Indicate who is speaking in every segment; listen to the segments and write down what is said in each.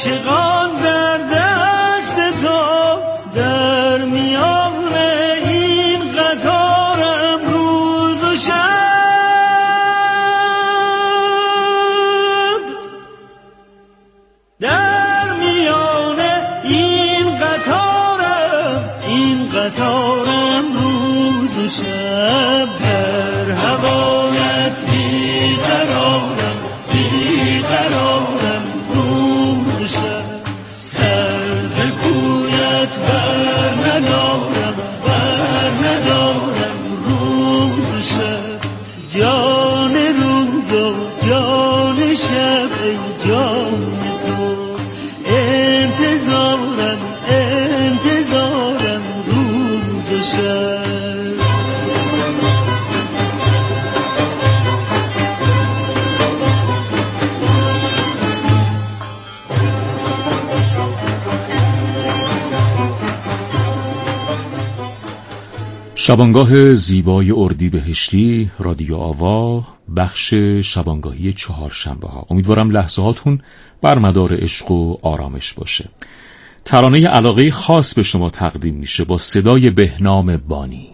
Speaker 1: عاشقان در دست تو در میان این قطار امروز و شب، در میان این قطار امروز و شب، در هوایت بیقرارم روز و شب، سر ز کویت بر ندارم روز و شب، جان روز و جان شب ای جان تو، انتظارم روز و شب.
Speaker 2: شبانگاه زیبای اردیبهشتی، رادیو آوا، بخش شبانگاهی چهارشنبه ها. امیدوارم لحظه هاتون بر مدار عشق و آرامش باشه. ترانه علاقه خاص به شما تقدیم میشه با صدای بهنام بانی.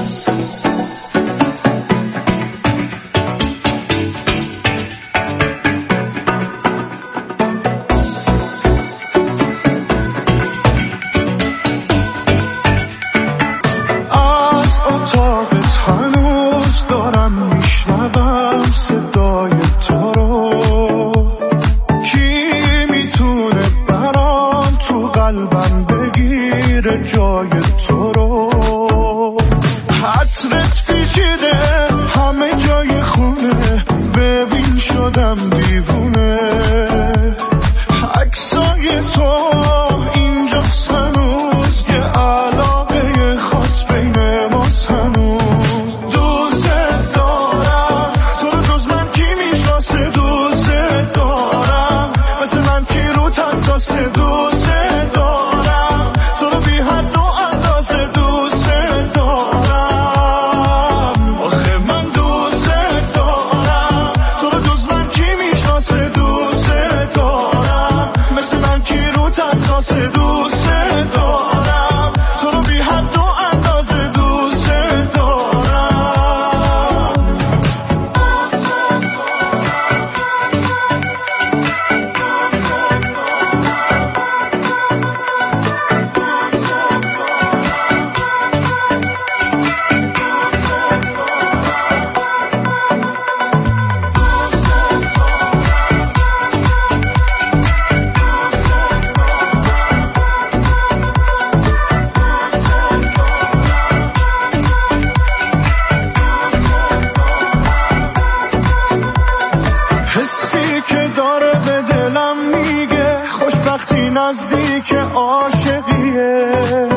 Speaker 3: نزدیک عاشقیه،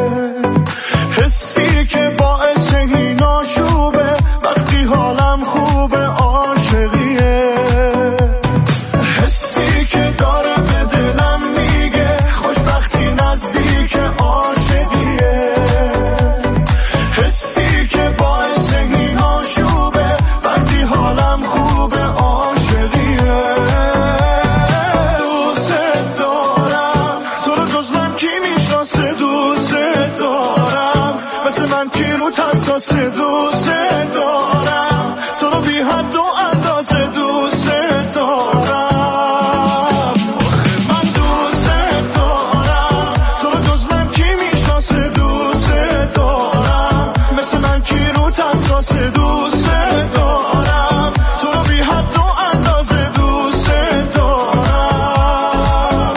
Speaker 3: حسی که باعث این آشوبه وقتی حالم خوبه، عاشقیه، حسی که داره به دلم میگه خوشبختی نزدیک عاشقیه، حسی که باعث این آشوبه وقتی حالم خوبه، عاشقیه. تاساس دوست دارم تو رو بی حد و اندازه دوست دارم، من دوست دارم تو رو جز من کی میشناسه، دوست دارم مثل من کی رو تاساس دوست دارم تو رو بی حد و اندازه دوست دارم.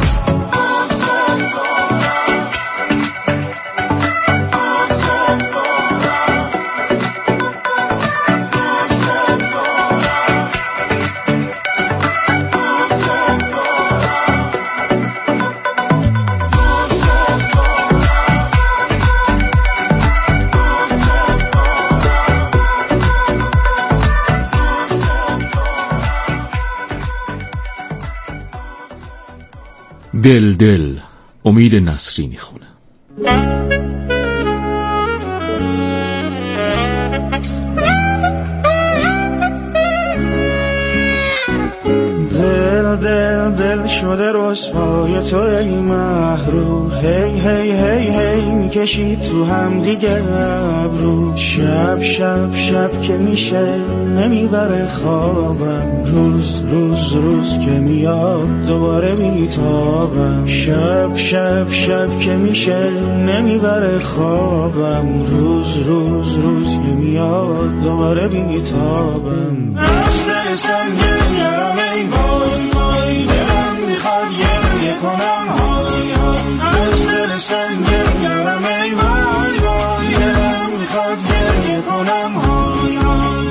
Speaker 2: دل دل امید نصری میخونه.
Speaker 1: دل دل دل
Speaker 3: شده رسوای تو ای محرو، هی هی هی هی میکشید تو هم دیگه ابرو. شب شب شب که میشه نمیبره خوابم، روز روز روز که میاد دوباره میتابم. شب شب شب که میشه نمیبره خوابم، روز روز روز که میاد دوباره میتابم. از دل سنگینم ای وای وای، دلم میخواد گریه کنم های های. از دل سنگینم ای وای وای، دلم میخواد گریه کنم های های.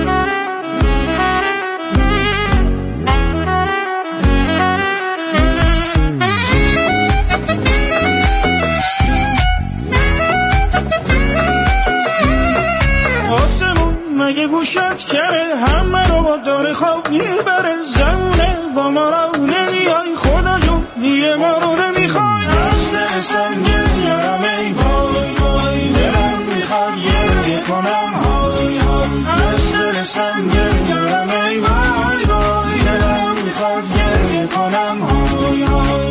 Speaker 3: مگه گوشت کرده همه رو با داره خواب میبره، زمونه با ما رو نمیای خدا جون دیگه ما رو نمیخوای. از دل سنگینم ای وای وای، دلم میخواد گریه کنم های های. از دل سنگینم ای وای وای، دلم میخواد گریه کنم های های.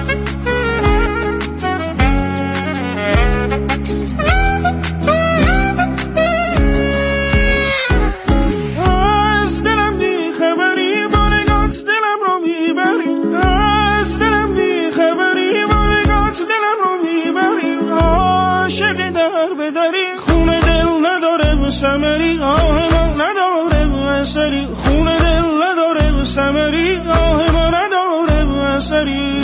Speaker 3: خونه دل نداره به ثمری، آه ما نداره به اثری. خونه دل نداره به ثمری، آه ما نداره به اثری.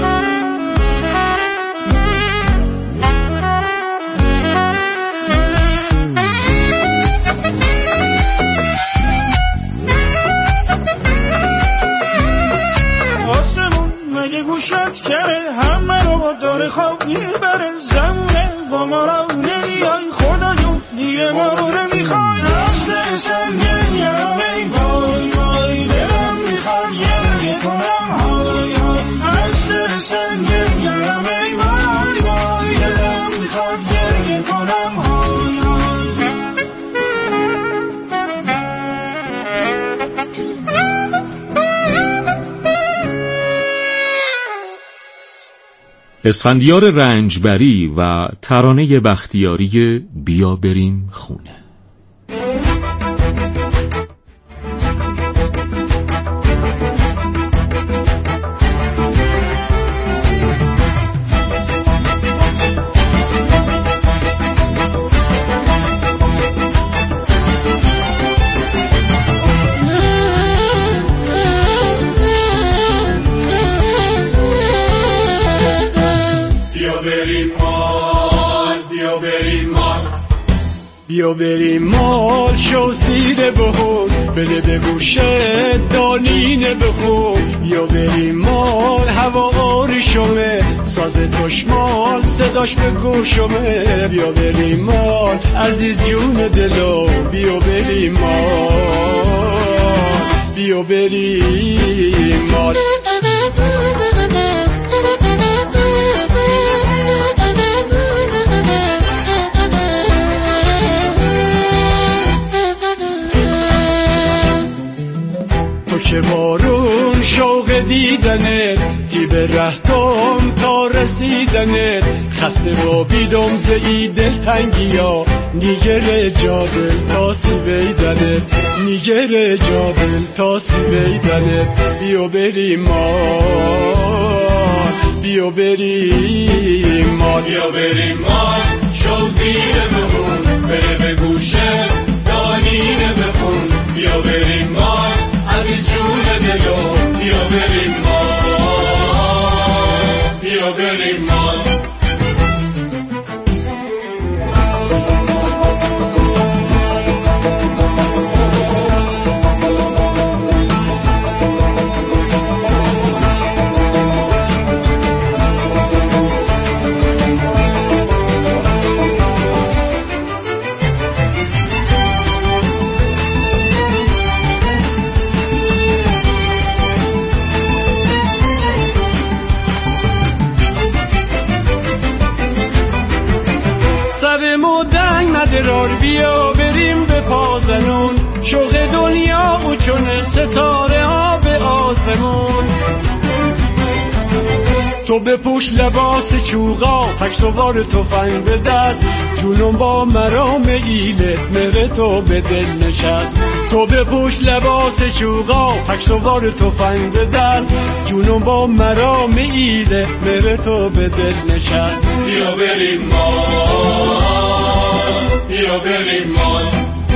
Speaker 3: آسمون مگه گوشت کرده همه رو با داره خواب میبره، زمونه با ما رو نمیای خدا جون دیگه ما رو نمیخوای. از دل سنگینم ای وای وای، دلم میخواد گریه کنم های های. از دل سنگینم ای وای وای، دلم میخواد گریه کنم های های.
Speaker 2: اسفندیار رنجبری و ترانه بختیاری بیا بریم خونه.
Speaker 4: بیا بریم مال شو زیر بهون، بده به گوشه دانینه بخون. بیا بریم مال هوا آریشمه، ساز تشمال صداش به گوشمه. بیا بریم مال عزیز جون دلو، بیا بریم مال، بیا بریم مال. که بارون شوق دیدنت، تیب رهتم تا رسیدنت. خسته و بیدم زی دلتنگیا، نیگر جادل تا سیویدنت، نیگر جادل تا سیویدنت. بیا بریم مال، بیا بریم مال، بیا بریم مال شو زیر بهون، بره به گوشه دانینه بخون. بیا بریم مال عزیز جون دلو، بیا بریم مال، بیا بریم مال. درار بیا بریم به پازنون، شوق دنیا و چون ستاره ها به آسمون. تو بپوش لباس چوغا تک سوار تفنگ به دست جونم با مرام ایله مهر تو به دل نشست تو بپوش لباس چوغا تک سوار تفنگ به دست جونم با مرام ایله مهر تو به دل نشست بیا بریم مال بیا بریم مال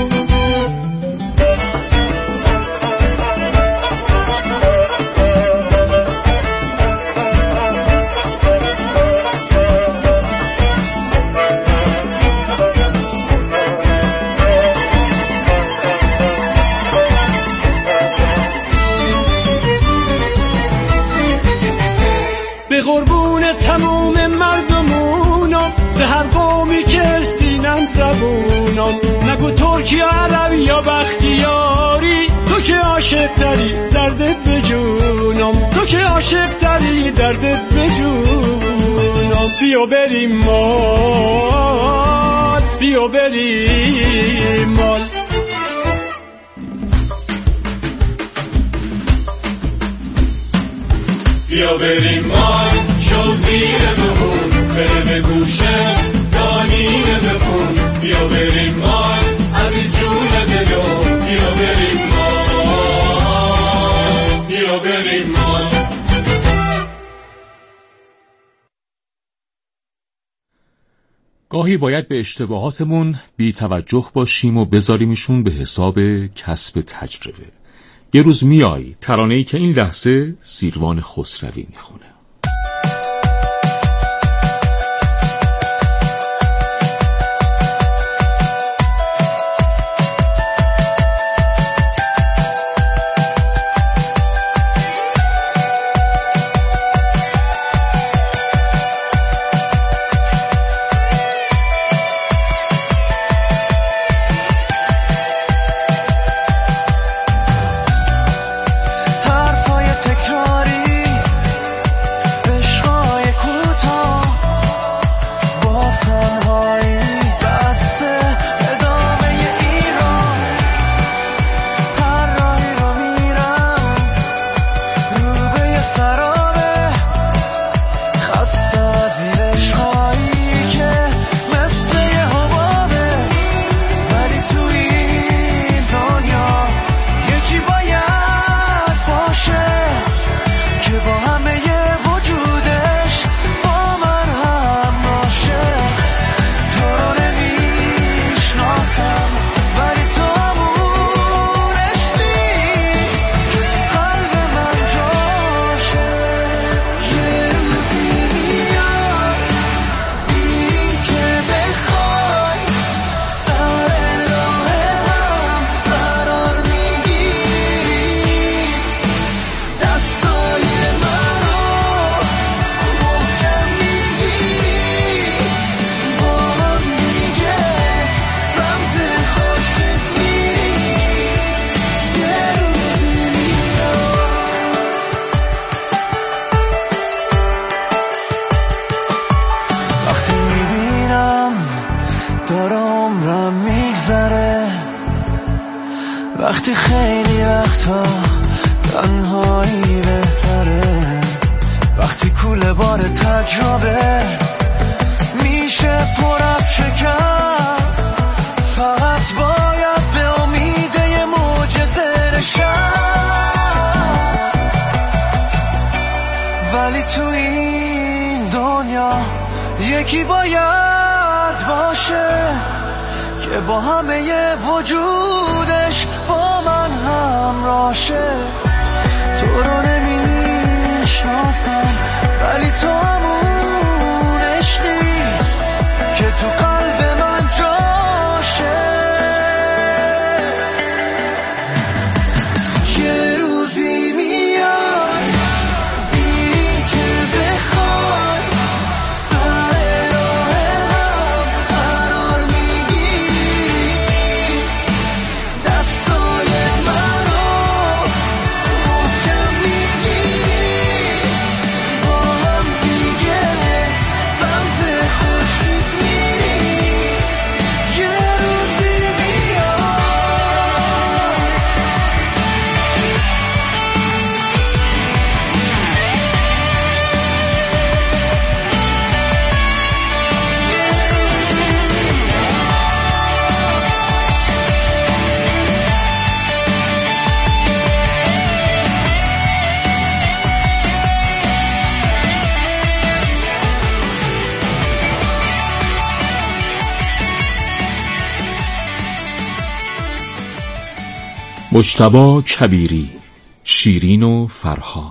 Speaker 4: به قربون تموم مردمونم ز هر قومی که استینن زبونم نگو ترکی یا عربی یا بختیاری تو که عاشق داری دردت به جونم تو که عاشق داری دردت به جونم بیا بریم مال بیا بریم مال بیا بریم مال شو زیر بهون بره به گوشه دانینه بخون بیا بریم مال عزیز جون دلو بیا بریم مال بیا بریم مال
Speaker 2: گاهی باید به اشتباهاتمون بی توجه باشیم و بذاریمشون به حساب کسب تجربه. یه روز میای ترانه‌ای که این لحظه سیروان خسروی میخونه.
Speaker 3: وقتی خیلی وقتا تنهایی بهتره وقتی کوله بار تجربه میشه پر از شکست فقط باید به امید یه معجزه نشست ولی تو این دنیا یکی باید باشه که با همه وجودش با من همراشه تو رو نمیشناسم ولی تو همون عشقی که تو قلب من جاشه یه روزی میاد این که بخوای سر راه هم قرار میگیری دستای منو
Speaker 2: مجتبی کبیری، شیرین و فرهاد.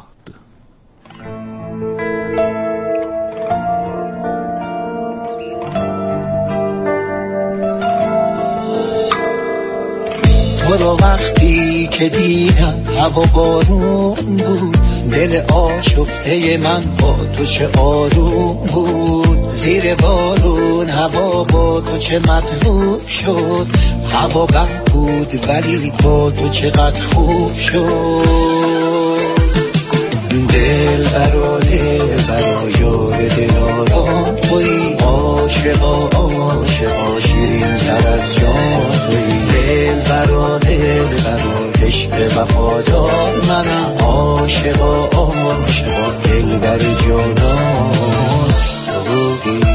Speaker 5: تو رو وقتی که دیدم هوا بارون بود، دل آشفته من با تو چه آروم بود. زیر بارون هوا با تو چه مطلوب شد، هوا بد بود ولی با تو چقدر خوب شد. دل برا یار دلارام تویی، عاشقا شیرین تر از جان تویی. دل برا عشق وفادار منم، عاشقا دل بر جانان تویی.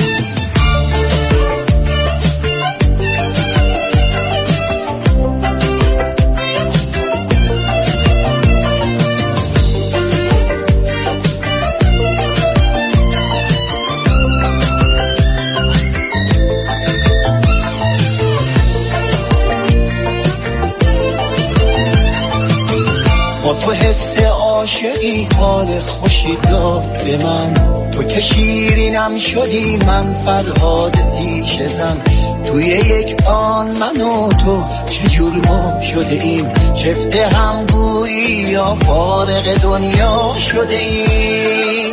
Speaker 5: تو حس عاشقی حال خوشی داد به من، تو که شیرینم شدی من فرهاد پیش زن. توی یک آن من و تو چجور ما شده ایم، چفت هم بویی یا فارق دنیا شده ایم.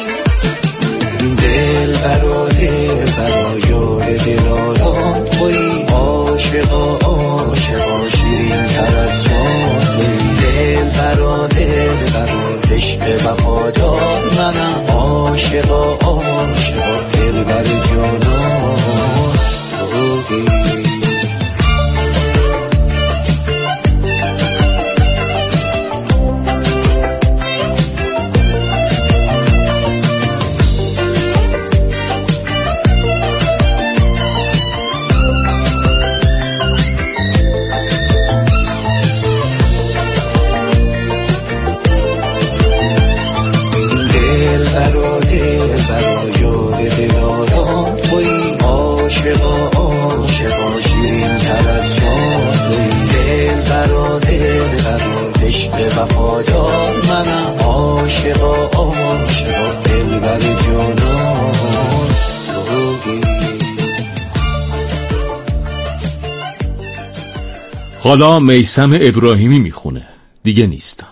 Speaker 5: دل برا یار دلارام تویی، عاشقا شیرین تر از جان تویی. دل برا عشق وفادار منم، عاشقا دل بر جانان تویی. عاشقا شیرین تر از جان تویی. دل برا عشق وفادار منم، عاشقا دل بر جانان تویی.
Speaker 2: حالا میثم ابراهیمی میخونه دیگه نیستم.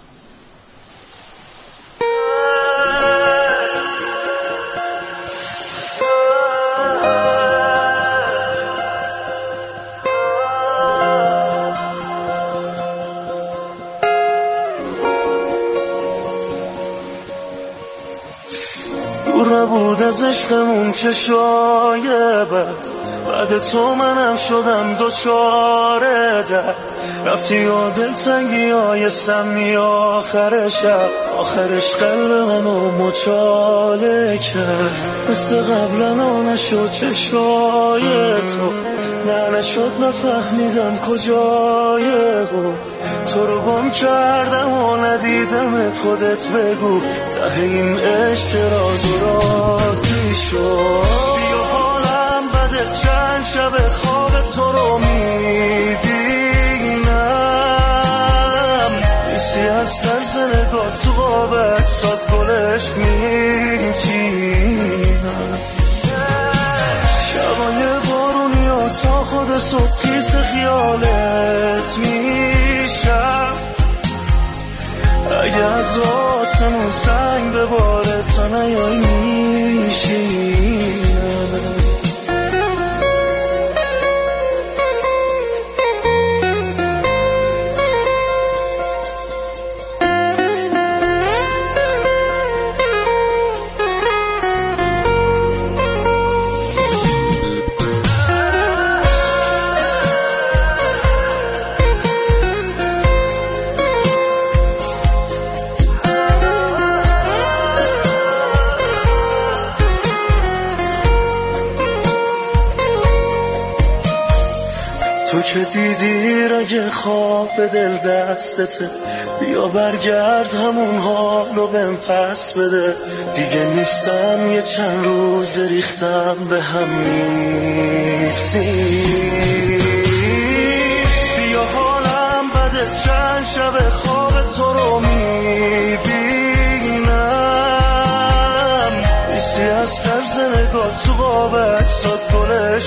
Speaker 1: دور بود از عشقمون چشای بعد تو منم شدم دوچاره درد. رفتی و دلتنگی های سمی آخر شب، آخرش قلب منو مچاله کرد. مثل قبلا نشد چشای تو، نشد نفهمیدم کجای هم. تو رو گم کردم و ندیدمت، خودت بگو ته این عشق چرا دورادی شد. بیا حالم بده چند شب خواب تو رو میبینم، بیشی از طرز نگاه تو بابت ساد گلش میچینم. شبای بارونی و تا خود صبح پیس خیالت میشم. اگه از آسمون سنگ بباره تا نیای میشینم. تو که دیدی رگ خواب به دل دستته، بیا برگرد همون حالو بهم پس بده. دیگه نیستم یه چند روز ریختم به هم نیستی. بیا حالم بده چند شب خواب تو رو میبینم، بیشتی از سرز نگاه تو باب اکسات گلش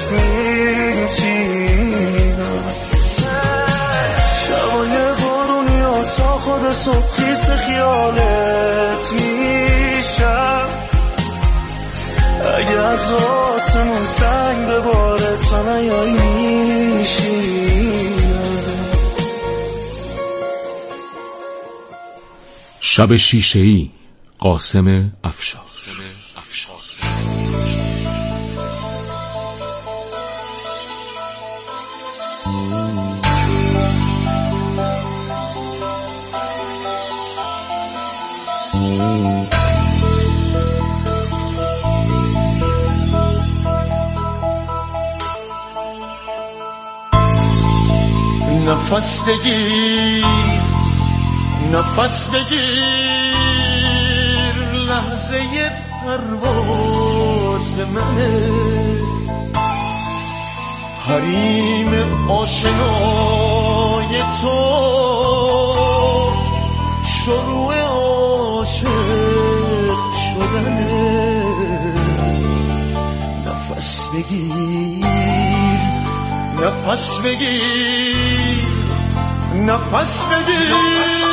Speaker 1: میچینم. شبای بارونی ها تا خود صبح خیس خیالت میشم، اگه از آسمون سنگ بباره تا نیایی میشینم.
Speaker 2: شب شیشه‌ای، قاسم افشار.
Speaker 3: نفس بگیر، نفس بگیر، لحظه پرواز منه، حریم آشنای تو، شروع عاشق شدنه. نفس بگیر، نفس بگیر، نفس بگیر.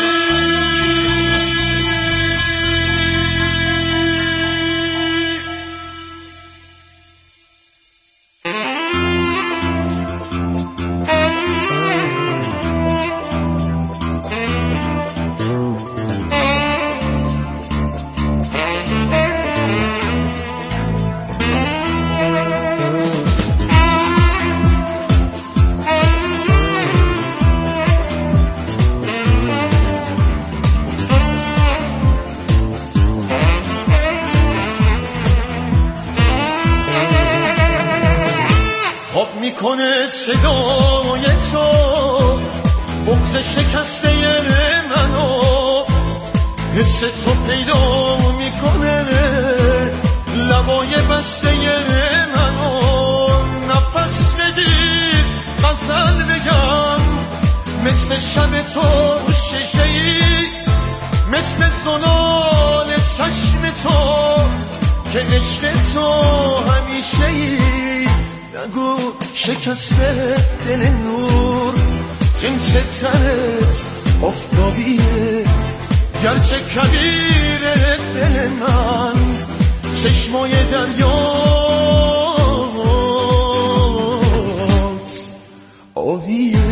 Speaker 1: میکنه صدای تو بغض شکسته منو، حس تو پیدا میکنه لبای بسته منو. نفس بگیر غزل بگم مثل شب تو شیشه‌ای، مثل زلال چشم تو که عشق تو همیشه‌ای. نگو شکسته دل نور جنس تنت آفتابیه، گرچه کبیره دل من چشمای دریات آبیه.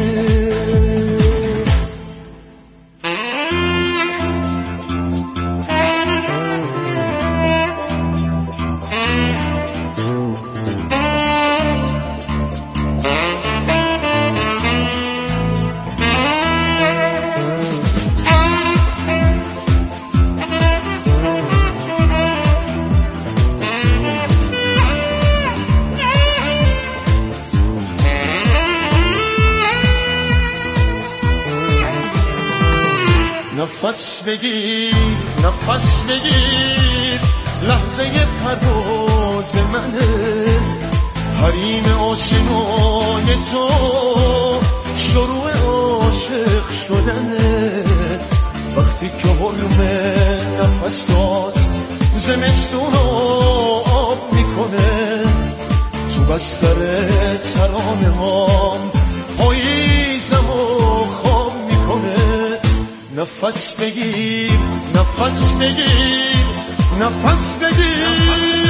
Speaker 1: نفس بگیر، نفس بگیر، لحظه پرواز منه، حریم آشنای تو، شروع عاشق شدنه. وقتی که حلم نفسات زمستون آب میکنه، تو بستر ترانه هام پاییزم و خواب میکنه. نفس بگیر، نفس بگیر، نفس بگیر.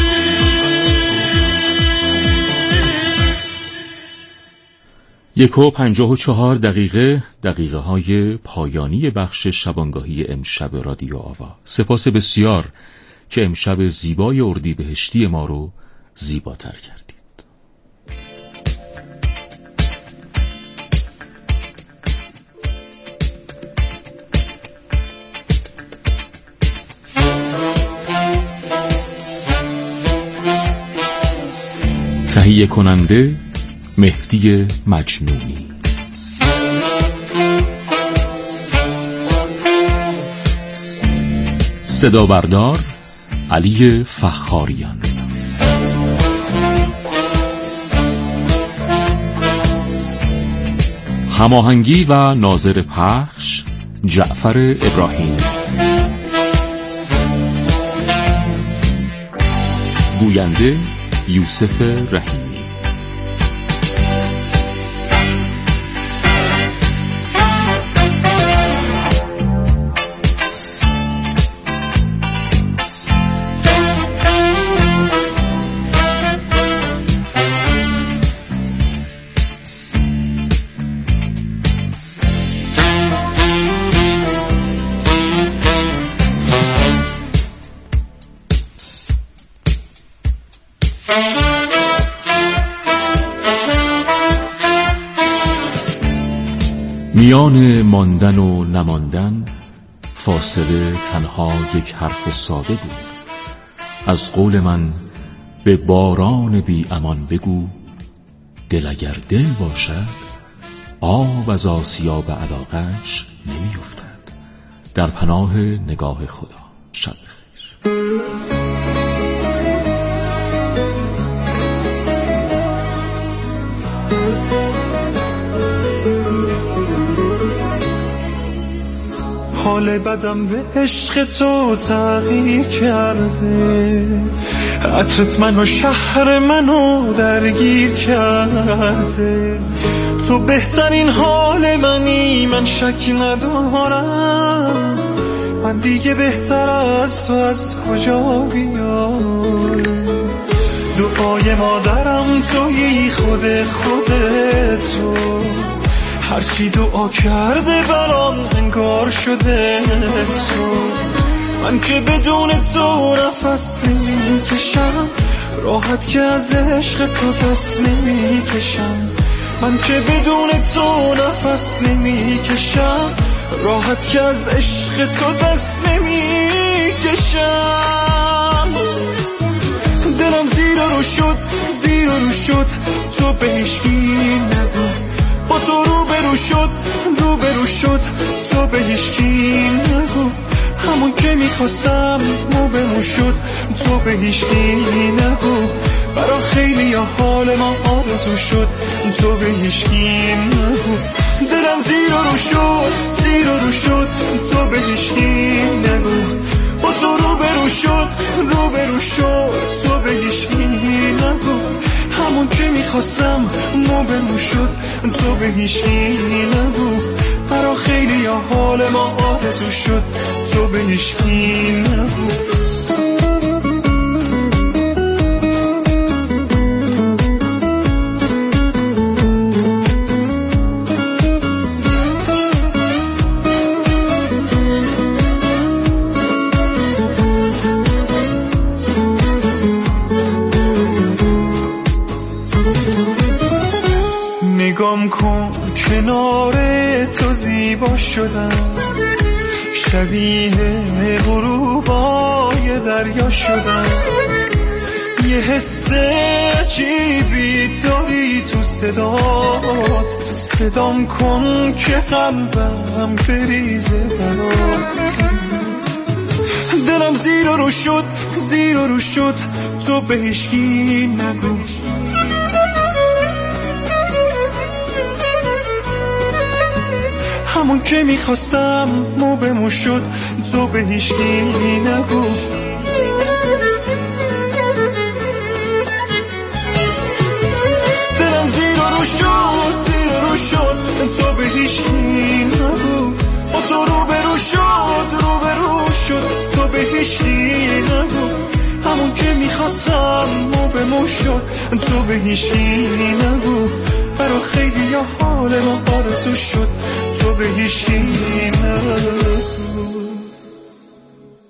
Speaker 2: 1:54 دقیقه های پایانی بخش شبانگاهی امشب رادیو آوا. سپاس بسیار که امشب زیبای اردیبهشتی ما رو زیباتر کردید. تهیه کننده مهدی مجنونی، صدا بردار علی فخاریان، هماهنگی و ناظر پخش جعفر ابراهیم، گوینده یوسف رحیمی. میان ماندن و نماندن فاصله تنها یک حرف ساده بود. از قول من به باران بی امان بگو، دل اگر دل باشد آب از آسیاب علاقش نمی افتد. در پناه نگاه خدا. شب بخیر.
Speaker 1: حال بدم به عشق تو تغییر کرده، عطرت منو شهر منو درگیر کرده. تو بهترین حال منی، من شک ندارم. من دیگه بهتر از تو از کجا بیام؟ دعای مادرم تویی، خود تو. هرچی دعا کرده برام انگار شده تو. من که بدون تو نفس نمی کشم، راحت که از عشق تو دست نمی کشم. من که بدون تو نفس نمی کشم، راحت که از عشق تو دست نمی کشم. دلم زیر رو شد تو به هیچکی نگو. با تو روبرو شد تو به هیچکی نگو. همون که میخواستم موبمون شد تو به هیچکی نگو. برا خیلی حال ما آرزو شد تو به هیچکی نگو. دلم زیر رو شد تو به هیچکی نگو. با تو روبرو شد تو به هیچکی نگو. همون که میخواستم موبمون شد تو به هیچکی نگو. برا خیلی حال ما آرزو شد تو به هیچکی نگو. نگام کن کنار تو زیبا شدم، شبیه غروبای دریا شدم. یه حس عجیبی داری تو صدات، صدام کن که قلبم بریزه برات. دلم زیر رو شد تو به هیچکی نگو. همون که میخواستم موبمون شد تو به هیچکی نگو. دلم زیر رو شد تو به هیچکی نگو. با تو روبرو شد تو به هیچکی نگو. همون که میخواستم موبمون شد تو به هیچکی نگو. برا خیلی حال ما آرزو شد تو به هیچکی نگو.